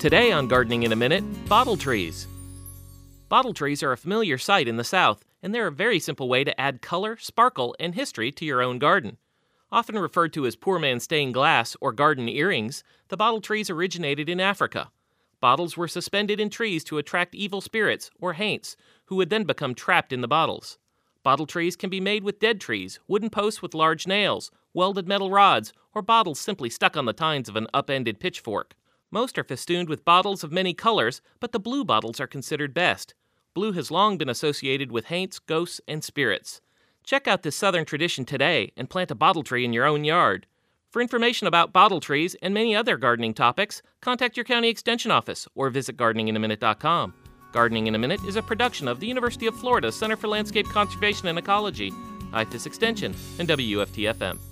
Today on Gardening in a Minute, bottle trees. Bottle trees are a familiar sight in the South, and they're a very simple way to add color, sparkle, and history to your own garden. Often referred to as poor man's stained glass or garden earrings, the bottle trees originated in Africa. Bottles were suspended in trees to attract evil spirits, or haints, who would then become trapped in the bottles. Bottle trees can be made with dead trees, wooden posts with large nails, welded metal rods, or bottles simply stuck on the tines of an upended pitchfork. Most are festooned with bottles of many colors, but the blue bottles are considered best. Blue has long been associated with haints, ghosts, and spirits. Check out this southern tradition today and plant a bottle tree in your own yard. For information about bottle trees and many other gardening topics, contact your county extension office or visit gardeninginaminute.com. Gardening in a Minute is a production of the University of Florida Center for Landscape Conservation and Ecology, IFIS Extension, and WFT-FM.